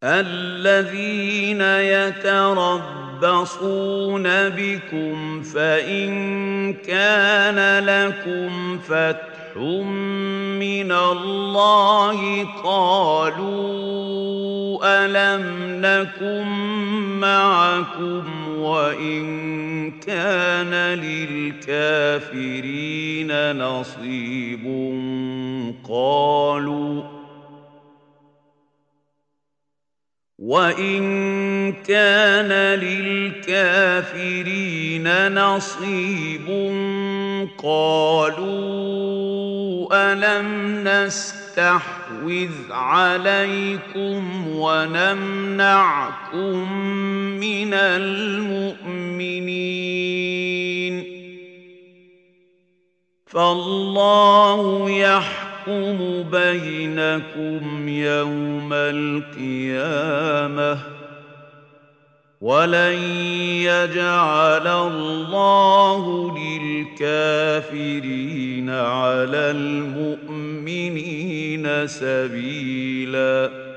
الذين يتربصون بكم فإن كان لكم فتح من الله قالوا ألم نكن معكم وإن كان للكافرين نصيب قالوا ألم نستحوذ عليكم ونمنعكم من المؤمنين فالله يحكم بينكم يوم القيامة ولن يجعل الله للكافرين على المؤمنين سبيلاً